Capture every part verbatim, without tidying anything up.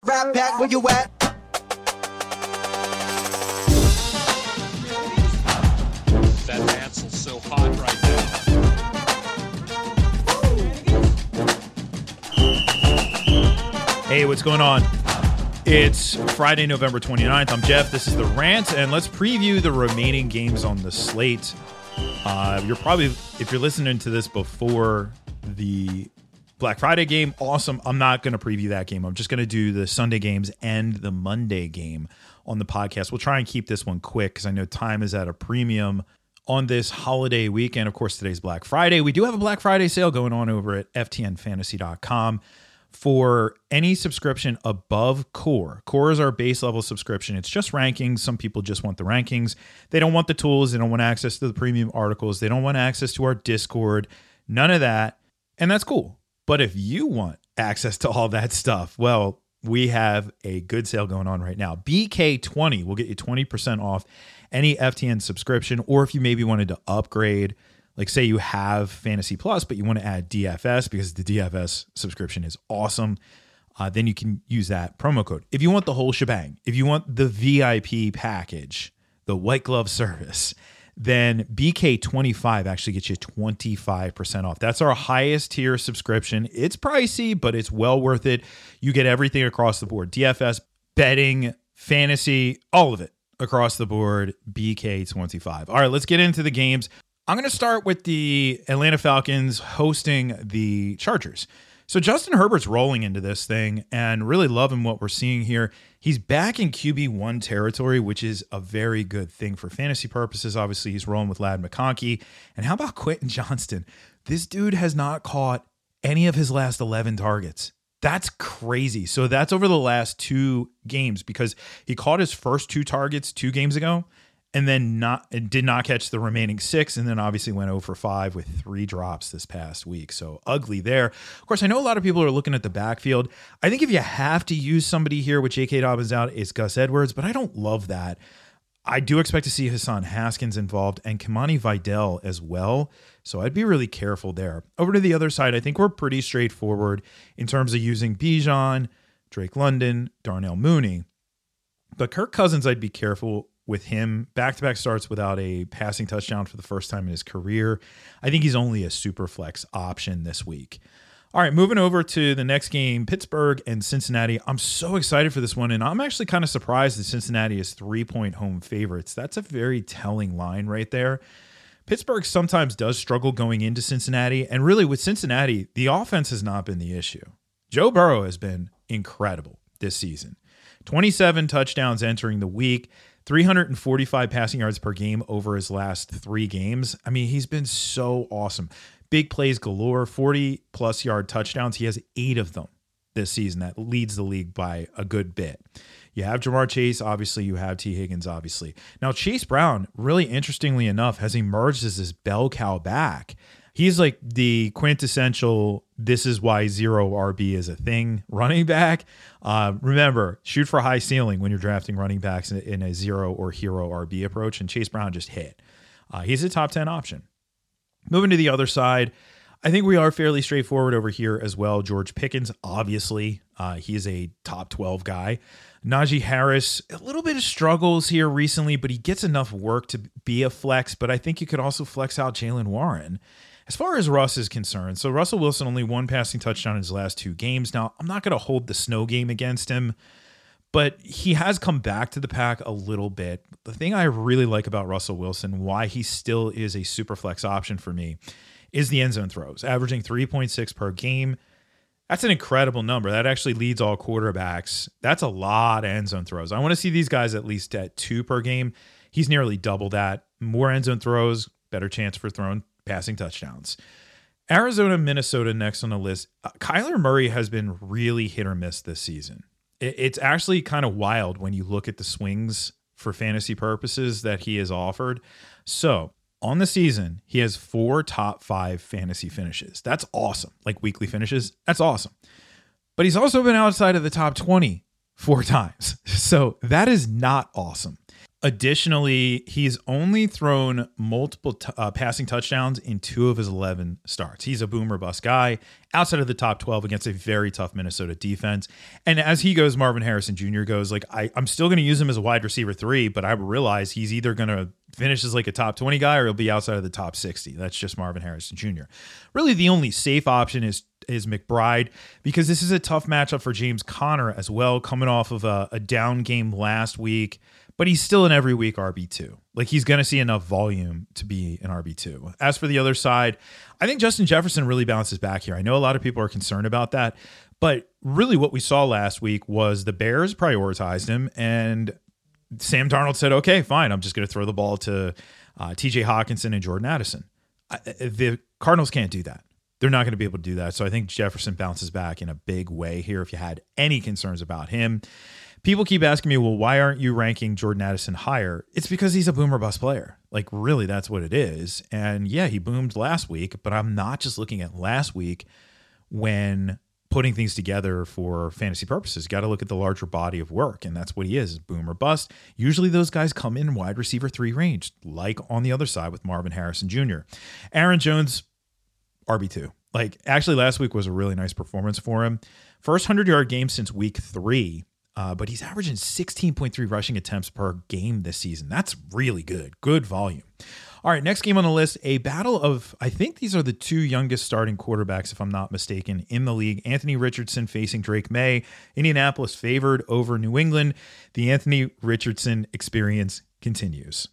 Right back where you at. That Mansel's so hot right now. Hey, what's going on? It's Friday, November twenty-ninth. I'm Jeff. This is The Rant, and let's preview the remaining games on the slate. Uh, you're probably, if you're listening to this before the Black Friday game, awesome. I'm not going to preview that game. I'm just going to do the Sunday games and the Monday game on the podcast. We'll try and keep this one quick because I know time is at a premium on this holiday weekend. Of course, today's Black Friday. We do have a Black Friday sale going on over at F T N fantasy dot com. For any subscription above Core. Core is our base level subscription. It's just rankings. Some people just want the rankings. They don't want the tools. They don't want access to the premium articles. They don't want access to our Discord. None of that. And that's cool. But if you want access to all that stuff, well, we have a good sale going on right now. B K twenty will get you twenty percent off any F T N subscription. Or if you maybe wanted to upgrade, like say you have Fantasy Plus, but you want to add D F S because the D F S subscription is awesome, uh, then you can use that promo code. If you want the whole shebang, if you want the V I P package, the white glove service, then B K twenty-five actually gets you twenty-five percent off. That's our highest tier subscription. It's pricey, but it's well worth it. You get everything across the board. D F S, betting, fantasy, all of it across the board, B K twenty-five. All right, let's get into the games. I'm going to start with the Atlanta Falcons hosting the Chargers. So Justin Herbert's rolling into this thing and really loving what we're seeing here. He's back in Q B one territory, which is a very good thing for fantasy purposes. Obviously, he's rolling with Ladd McConkey. And how about Quentin Johnston? This dude has not caught any of his last eleven targets. That's crazy. So that's over the last two games because he caught his first two targets two games ago. And then not and did not catch the remaining six, and then obviously went zero for five with three drops this past week. So ugly there. Of course, I know a lot of people are looking at the backfield. I think if you have to use somebody here with J K. Dobbins out, it's Gus Edwards, but I don't love that. I do expect to see Hassan Haskins involved and Kimani Vidal as well. So I'd be really careful there. Over to the other side, I think we're pretty straightforward in terms of using Bijan, Drake London, Darnell Mooney. But Kirk Cousins, I'd be careful with him. Back-to-back starts without a passing touchdown for the first time in his career. I think he's only a super flex option this week. All right, moving over to the next game, Pittsburgh and Cincinnati. I'm so excited for this one, and I'm actually kind of surprised that Cincinnati is three-point home favorites. That's a very telling line right there. Pittsburgh sometimes does struggle going into Cincinnati, and really with Cincinnati, the offense has not been the issue. Joe Burrow has been incredible this season. twenty-seven touchdowns entering the week, three hundred forty-five passing yards per game over his last three games. I mean, he's been so awesome. Big plays galore, forty plus yard touchdowns. He has eight of them this season. That leads the league by a good bit. You have Jamar Chase, obviously. You have T. Higgins, obviously. Now, Chase Brown, really interestingly enough, has emerged as this bell cow back. He's like the quintessential, this is why zero R B is a thing running back. Uh, remember, shoot for high ceiling when you're drafting running backs in, in a zero or hero R B approach, and Chase Brown just hit. Uh, he's a top ten option. Moving to the other side, I think we are fairly straightforward over here as well. George Pickens, obviously, uh, he is a top twelve guy. Najee Harris, a little bit of struggles here recently, but he gets enough work to be a flex, but I think you could also flex out Jaylen Warren. As far as Russ is concerned, so Russell Wilson only one passing touchdown in his last two games. Now, I'm not going to hold the snow game against him, but he has come back to the pack a little bit. The thing I really like about Russell Wilson, why he still is a super flex option for me, is the end zone throws, averaging three point six per game. That's an incredible number. That actually leads all quarterbacks. That's a lot of end zone throws. I want to see these guys at least at two per game. He's nearly double that. More end zone throws, better chance for throwing passing touchdowns. Arizona, Minnesota next on the list. Uh, Kyler Murray has been really hit or miss this season. It, it's actually kind of wild when you look at the swings for fantasy purposes that he has offered. So on the season, he has four top five fantasy finishes. That's awesome. Like weekly finishes. That's awesome. But he's also been outside of the top twenty four times. So that is not awesome. Additionally, he's only thrown multiple t- uh, passing touchdowns in two of his eleven starts. He's a boomer bust guy outside of the top twelve against a very tough Minnesota defense. And as he goes, Marvin Harrison Junior goes, like, I, I'm still going to use him as a wide receiver three, but I realize he's either going to finish as like a top twenty guy or he'll be outside of the top sixty. That's just Marvin Harrison Junior Really, the only safe option is is McBride, because this is a tough matchup for James Conner as well, coming off of a, a down game last week. But he's still an every week R B two. Like, he's going to see enough volume to be an R B two. As for the other side, I think Justin Jefferson really bounces back here. I know a lot of people are concerned about that, but really what we saw last week was the Bears prioritized him, and Sam Darnold said, okay, fine, I'm just going to throw the ball to uh, T J Hawkinson and Jordan Addison. I, the Cardinals can't do that. They're not going to be able to do that. So I think Jefferson bounces back in a big way here if you had any concerns about him. People keep asking me, well, why aren't you ranking Jordan Addison higher? It's because he's a boomer bust player. Like, really, that's what it is. And yeah, he boomed last week, but I'm not just looking at last week when putting things together for fantasy purposes. You got to look at the larger body of work, and that's what he is, boomer bust. Usually those guys come in wide receiver three range, like on the other side with Marvin Harrison Junior Aaron Jones, R B two. Like, actually, last week was a really nice performance for him. First hundred-yard game since week three. Uh, but he's averaging sixteen point three rushing attempts per game this season. That's really good. Good volume. All right, next game on the list, a battle of, I think these are the two youngest starting quarterbacks, if I'm not mistaken, in the league. Anthony Richardson facing Drake May. Indianapolis favored over New England. The Anthony Richardson experience continues.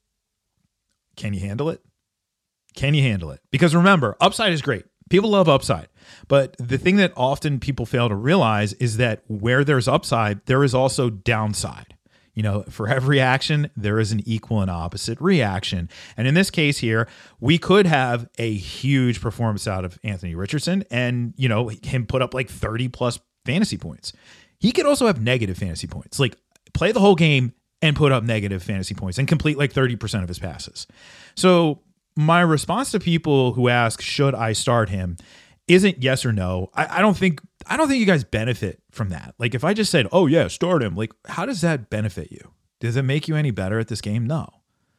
Can you handle it? Can you handle it? Because remember, upside is great. People love upside. But the thing that often people fail to realize is that where there's upside, there is also downside. You know, for every action, there is an equal and opposite reaction. And in this case here, we could have a huge performance out of Anthony Richardson and, you know, him put up like thirty plus fantasy points. He could also have negative fantasy points, like play the whole game and put up negative fantasy points and complete like thirty percent of his passes. So my response to people who ask, should I start him, isn't yes or no. I, I don't think I don't think you guys benefit from that. Like, if I just said, oh yeah, start him, like, how does that benefit you? Does it make you any better at this game? No.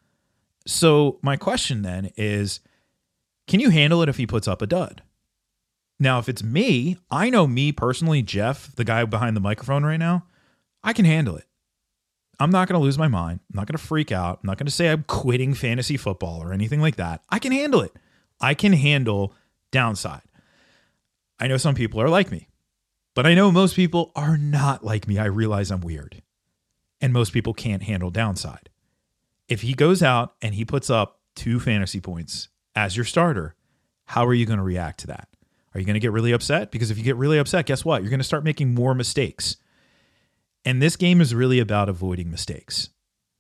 So my question then is, can you handle it if he puts up a dud? Now, if it's me, I know me personally, Jeff, the guy behind the microphone right now, I can handle it. I'm not going to lose my mind. I'm not going to freak out. I'm not going to say I'm quitting fantasy football or anything like that. I can handle it. I can handle downside. I know some people are like me, but I know most people are not like me. I realize I'm weird, and most people can't handle downside. If he goes out and he puts up two fantasy points as your starter, how are you going to react to that? Are you going to get really upset? Because if you get really upset, guess what? You're going to start making more mistakes. And this game is really about avoiding mistakes.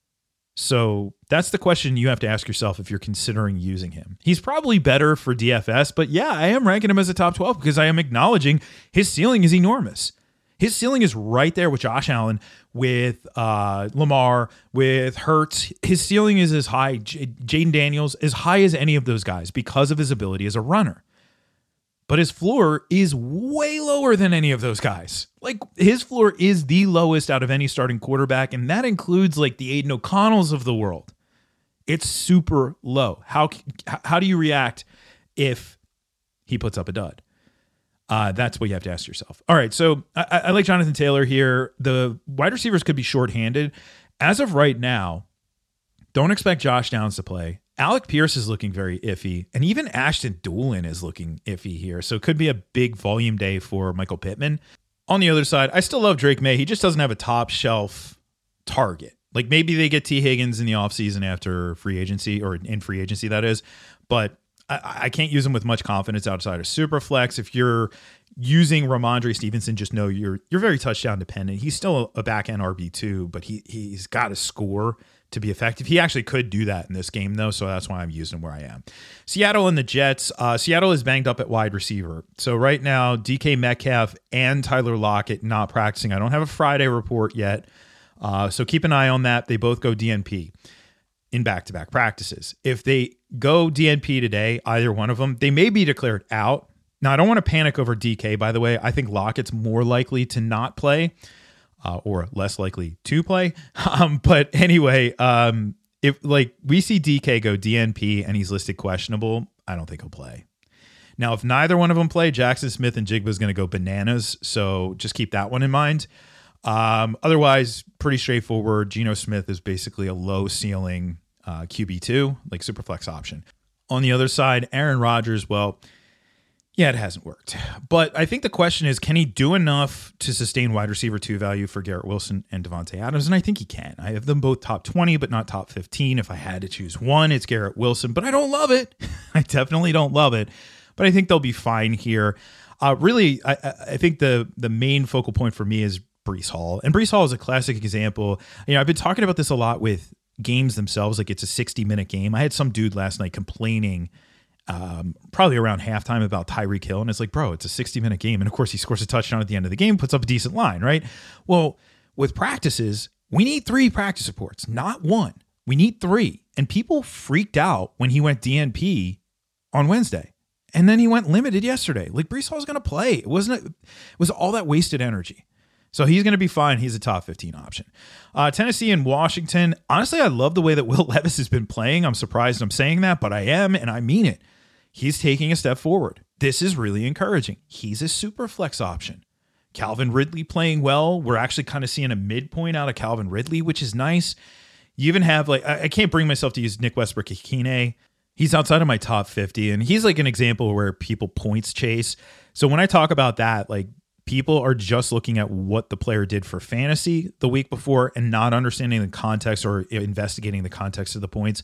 So that's the question you have to ask yourself if you're considering using him. He's probably better for D F S, but yeah, I am ranking him as a top twelve because I am acknowledging his ceiling is enormous. His ceiling is right there with Josh Allen, with uh, Lamar, with Hurts. His ceiling is as high, J- Jaden Daniels, as high as any of those guys because of his ability as a runner. But his floor is way lower than any of those guys. Like, his floor is the lowest out of any starting quarterback, and that includes like the Aiden O'Connells of the world. It's super low. How how do you react if he puts up a dud? Uh, that's what you have to ask yourself. All right, so I, I like Jonathan Taylor here. The wide receivers could be shorthanded. As of right now, don't expect Josh Downs to play. Alec Pierce is looking very iffy, and even Ashton Doolin is looking iffy here. So it could be a big volume day for Michael Pittman. On the other side, I still love Drake May. He just doesn't have a top shelf target. Like, maybe they get T. Higgins in the offseason after free agency, or in free agency, that is. But I, I can't use him with much confidence outside of Superflex. If you're using Ramondre Stevenson, just know you're you're very touchdown dependent. He's still a back-end R B two, but he, he's got to score to be effective. He actually could do that in this game, though, so that's why I'm using him where I am. Seattle and the Jets. Uh, Seattle is banged up at wide receiver. So right now, D K Metcalf and Tyler Lockett not practicing. I don't have a Friday report yet, uh, so keep an eye on that. They both go D N P in back-to-back practices. If they go D N P today, either one of them, they may be declared out. Now, I don't want to panic over D K, by the way. I think Lockett's more likely to not play. uh, or less likely to play. Um, but anyway, um, if like we see D K go D N P and he's listed questionable, I don't think he'll play. Now, if neither one of them play, Jackson Smith and Jigba is going to go bananas. So just keep that one in mind. Um, otherwise, pretty straightforward. Geno Smith is basically a low ceiling uh, Q B two, like super flex option. On the other side, Aaron Rodgers, well, yeah, it hasn't worked. But I think the question is, can he do enough to sustain wide receiver two value for Garrett Wilson and Devontae Adams? And I think he can. I have them both top twenty, but not top fifteen. If I had to choose one, it's Garrett Wilson, but I don't love it. I definitely don't love it. But I think they'll be fine here. Uh, really, I, I think the the main focal point for me is Breece Hall. And Breece Hall is a classic example. You know, I've been talking about this a lot with games themselves, like it's a sixty-minute game. I had some dude last night complaining um, probably around halftime about Tyreek Hill. And it's like, bro, it's a sixty-minute game. And of course, he scores a touchdown at the end of the game, puts up a decent line, right? Well, with practices, we need three practice reports, not one. We need three. And people freaked out when he went D N P on Wednesday. And then he went limited yesterday. Like, Breece Hall's going to play. It wasn't. It was all that wasted energy. So he's going to be fine. He's a top fifteen option. Uh, Tennessee and Washington. Honestly, I love the way that Will Levis has been playing. I'm surprised I'm saying that, but I am, and I mean it. He's taking a step forward. This is really encouraging. He's a super flex option. Calvin Ridley playing well. We're actually kind of seeing a midpoint out of Calvin Ridley, which is nice. You even have, like, I, I can't bring myself to use Nick Westbrook-Ikine. He's outside of my top fifty, and he's like an example where people points chase. So when I talk about that, like, people are just looking at what the player did for fantasy the week before and not understanding the context or investigating the context of the points.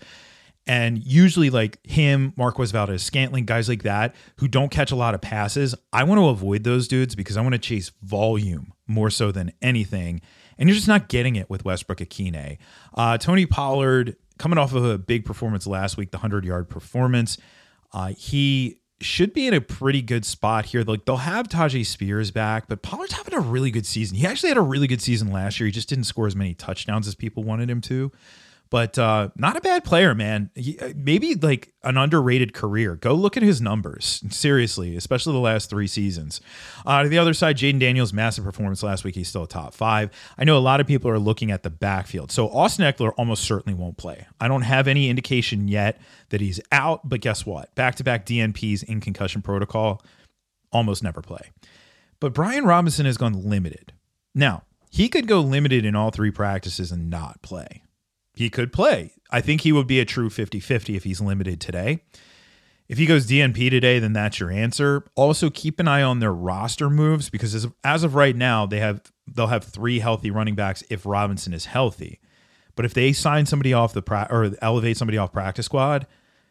And usually, like him, Marquez Valdez-Scantling, guys like that who don't catch a lot of passes, I want to avoid those dudes because I want to chase volume more so than anything. And you're just not getting it with Westbrook-Ikine. Uh, Tony Pollard, coming off of a big performance last week, the hundred-yard performance, uh, he should be in a pretty good spot here. Like, they'll have Tajay Spears back, but Pollard's having a really good season. He actually had a really good season last year. He just didn't score as many touchdowns as people wanted him to. But uh, not a bad player, man. He, maybe like an underrated career. Go look at his numbers. Seriously, especially the last three seasons. Uh, to the other side, Jaden Daniels, massive performance last week. He's still a top five. I know a lot of people are looking at the backfield. So Austin Eckler almost certainly won't play. I don't have any indication yet that he's out, but guess what? Back-to-back D N Ps in concussion protocol, almost never play. But Brian Robinson has gone limited. Now, he could go limited in all three practices and not play. He could play. I think he would be a true fifty-fifty if he's limited today. If he goes D N P today, then that's your answer. Also, keep an eye on their roster moves because as of, as of right now, they have they'll have three healthy running backs if Robinson is healthy. But if they sign somebody off the pra- or elevate somebody off practice squad,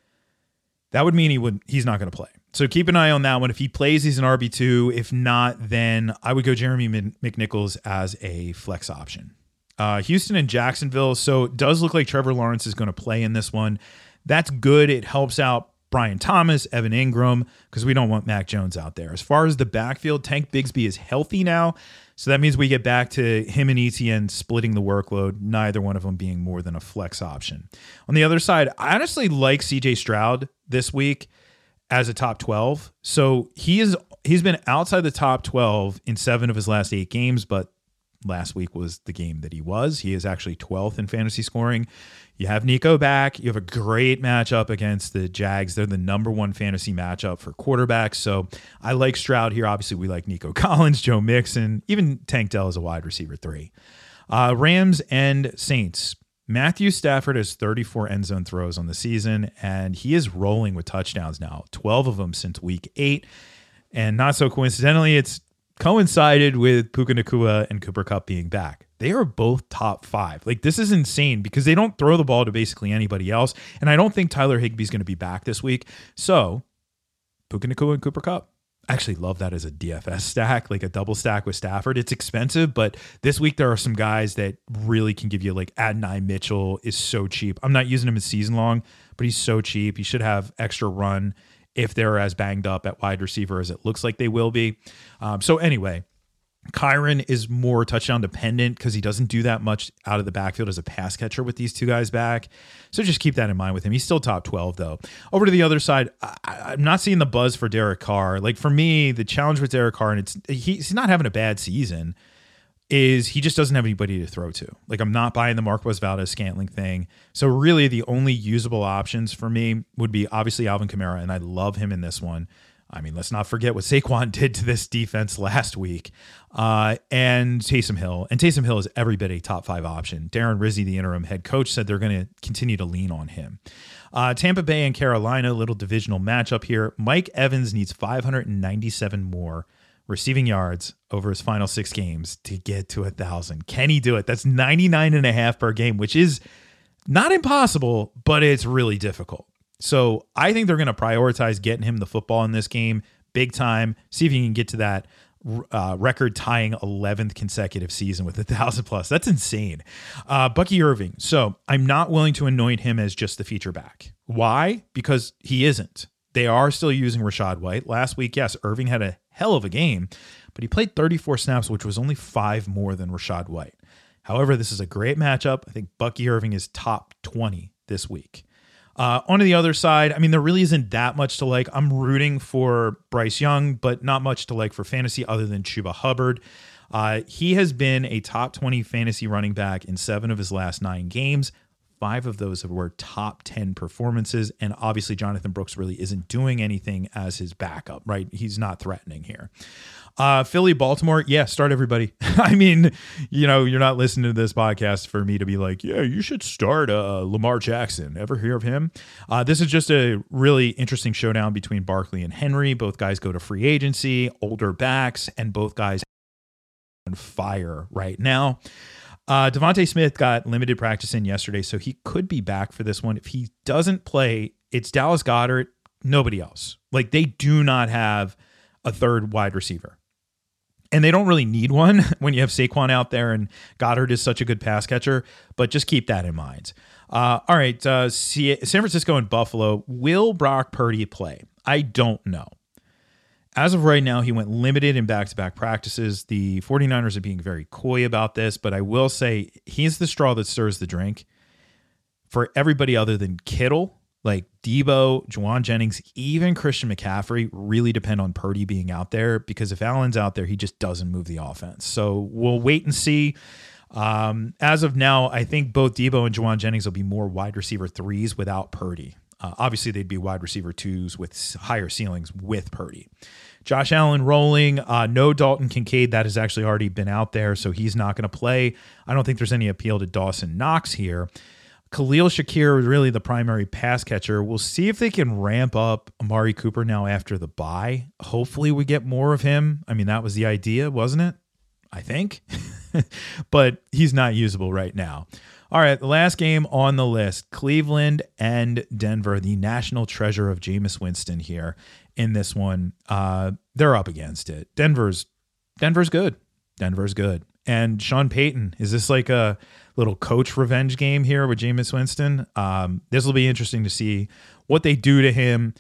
that would mean he would he's not going to play. So keep an eye on that one. If he plays, he's an R B two. If not, then I would go Jeremy McNichols as a flex option. Uh, Houston and Jacksonville. So it does look like Trevor Lawrence is going to play in this one. That's good. It helps out Brian Thomas, Evan Ingram, because we don't want Mac Jones out there. As far as the backfield, Tank Bigsby is healthy now. So that means we get back to him and Etienne splitting the workload, neither one of them being more than a flex option. On the other side, I honestly like C J Stroud this week as a top twelve. So he is, he's been outside the top twelve in seven of his last eight games, but last week was the game that he was. He is actually twelfth in fantasy scoring. You have Nico back. You have a great matchup against the Jags. They're the number one fantasy matchup for quarterbacks. So I like Stroud here. Obviously, we like Nico Collins, Joe Mixon, even Tank Dell as a wide receiver three. Uh, Rams and Saints. Matthew Stafford has thirty-four end zone throws on the season, and he is rolling with touchdowns now, twelve of them since week eight. And not so coincidentally, it's coincided with Puka Nacua and Cooper Kupp being back. They are both top five. Like, this is insane because they don't throw the ball to basically anybody else. And I don't think Tyler Higbee's going to be back this week. So Puka Nacua and Cooper Kupp. I actually love that as a D F S stack, like a double stack with Stafford. It's expensive, but this week there are some guys that really can give you, like Adonai Mitchell is so cheap. I'm not using him as season long, but he's so cheap. He should have extra run if they're as banged up at wide receiver as it looks like they will be. Um, so anyway, Kyron is more touchdown dependent because he doesn't do that much out of the backfield as a pass catcher with these two guys back. So just keep that in mind with him. He's still top twelve though. Over to the other side, I, I'm not seeing the buzz for Derek Carr. Like, for me, the challenge with Derek Carr, and it's he, he's not having a bad season. is he just doesn't have anybody to throw to. Like, I'm not buying the Marquez Valdez-Scantling thing. So really the only usable options for me would be obviously Alvin Kamara, and I love him in this one. I mean, let's not forget what Saquon did to this defense last week. Uh, and Taysom Hill. And Taysom Hill is every bit a top five option. Darren Rizzi, the interim head coach, said they're going to continue to lean on him. Uh, Tampa Bay and Carolina, little divisional matchup here. Mike Evans needs five hundred ninety-seven more receiving yards over his final six games to get to a thousand. Can he do it? That's ninety-nine and a half per game, which is not impossible, but it's really difficult. So I think they're going to prioritize getting him the football in this game big time. See if he can get to that uh, record tying eleventh consecutive season with a thousand plus. That's insane. Uh, Bucky Irving. So I'm not willing to anoint him as just the feature back. Why? Because he isn't. They are still using Rachaad White. Last week, yes, Irving had a hell of a game, but he played thirty-four snaps, which was only five more than Rachaad White. However, this is a great matchup. I think Bucky Irving is top twenty this week. Uh, on to the other side, I mean, there really isn't that much to like. I'm rooting for Bryce Young, but not much to like for fantasy other than Chuba Hubbard. Uh, he has been a top twenty fantasy running back in seven of his last nine games. Five of those were top ten performances. And obviously, Jonathan Brooks really isn't doing anything as his backup, right? He's not threatening here. Uh, Philly, Baltimore. Yeah, start everybody. I mean, you know, you're not listening to this podcast for me to be like, yeah, you should start uh, Lamar Jackson. Ever hear of him? Uh, this is just a really interesting showdown between Barkley and Henry. Both guys go to free agency, older backs, and both guys on fire right now. Uh, Devontae Smith got limited practice in yesterday, so he could be back for this one. If he doesn't play, it's Dallas Goedert, nobody else. Like, they do not have a third wide receiver. And they don't really need one when you have Saquon out there and Goddard is such a good pass catcher, but just keep that in mind. Uh, all right, uh, San Francisco and Buffalo. Will Brock Purdy play? I don't know. As of right now, he went limited in back-to-back practices. The 49ers are being very coy about this, but I will say he's the straw that stirs the drink. For everybody other than Kittle, like Debo, Juwan Jennings, even Christian McCaffrey really depend on Purdy being out there, because if Allen's out there, he just doesn't move the offense. So we'll wait and see. Um, as of now, I think both Debo and Juwan Jennings will be more wide receiver threes without Purdy. Uh, obviously, they'd be wide receiver twos with higher ceilings with Purdy. Josh Allen rolling. Uh, no Dalton Kincaid. That has actually already been out there, so he's not going to play. I don't think there's any appeal to Dawson Knox here. Khalil Shakir is really the primary pass catcher. We'll see if they can ramp up Amari Cooper now after the bye. Hopefully we get more of him. I mean, that was the idea, wasn't it? I think. But he's not usable right now. All right, the last game on the list, Cleveland and Denver, the national treasure of Jameis Winston here in this one. Uh, they're up against it. Denver's Denver's good. Denver's good. And Sean Payton, is this like a little coach revenge game here with Jameis Winston? Um, this will be interesting to see what they do to him.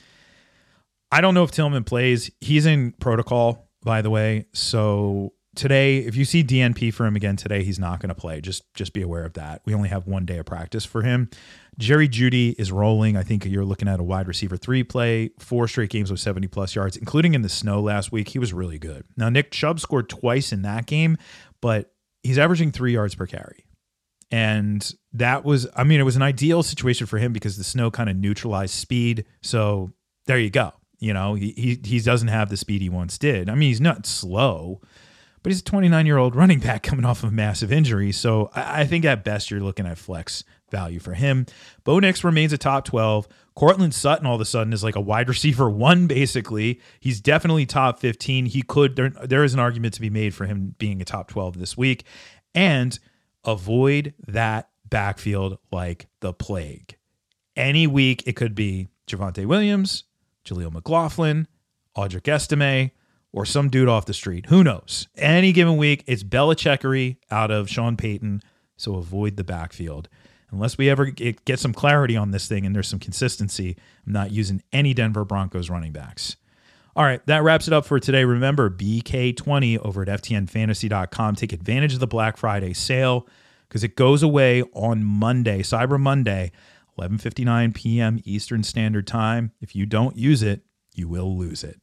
I don't know if Tillman plays. He's in protocol, by the way. So today, if you see D N P for him again today, he's not going to play. Just, just be aware of that. We only have one day of practice for him. Jerry Jeudy is rolling. I think you're looking at a wide receiver three play, four straight games with seventy plus yards, including in the snow last week. He was really good. Now, Nick Chubb scored twice in that game, but he's averaging three yards per carry. And that was, I mean, it was an ideal situation for him because the snow kind of neutralized speed. So there you go. You know, he, he, he doesn't have the speed he once did. I mean, he's not slow, but he's a twenty-nine-year-old running back coming off of a massive injury. So I, I think at best you're looking at flex value for him. Bo Nix remains a top twelve. Cortland Sutton all of a sudden is like a wide receiver one, basically. He's definitely top fifteen. He could, there, there is an argument to be made for him being a top twelve this week. And avoid that backfield like the plague. Any week it could be Javonte Williams, Jaleel McLaughlin, Audric Estime, or some dude off the street. Who knows? Any given week, it's Belichickery out of Sean Payton, so avoid the backfield. Unless we ever get, get some clarity on this thing and there's some consistency, I'm not using any Denver Broncos running backs. All right, that wraps it up for today. Remember, B K twenty over at F T N fantasy dot com. Take advantage of the Black Friday sale because it goes away on Monday, Cyber Monday, eleven fifty-nine p.m. Eastern Standard Time. If you don't use it, you will lose it.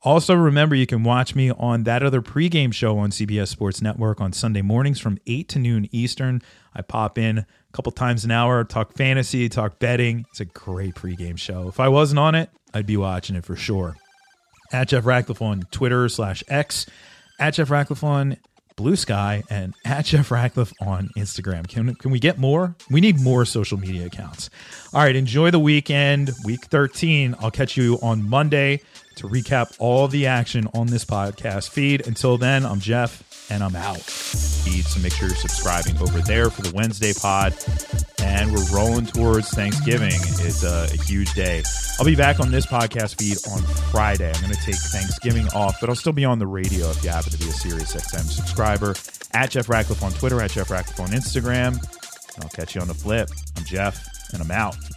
Also, remember, you can watch me on That Other Pregame Show on C B S Sports Network on Sunday mornings from eight to noon Eastern. I pop in a couple times an hour, talk fantasy, talk betting. It's a great pregame show. If I wasn't on it, I'd be watching it for sure. At Jeff Ratcliffe on Twitter slash X, at Jeff Ratcliffe on Blue Sky, and at Jeff Ratcliffe on Instagram. Can, can we get more? We need more social media accounts. All right, enjoy the weekend, week thirteen. I'll catch you on Monday to recap all the action on this podcast feed. Until then, I'm Jeff, and I'm out. So make sure you're subscribing over there for the Wednesday pod. And we're rolling towards Thanksgiving. It's a, a huge day. I'll be back on this podcast feed on Friday. I'm going to take Thanksgiving off, but I'll still be on the radio if you happen to be a SiriusXM subscriber. At Jeff Ratcliffe on Twitter, at Jeff Ratcliffe on Instagram. And I'll catch you on the flip. I'm Jeff, and I'm out.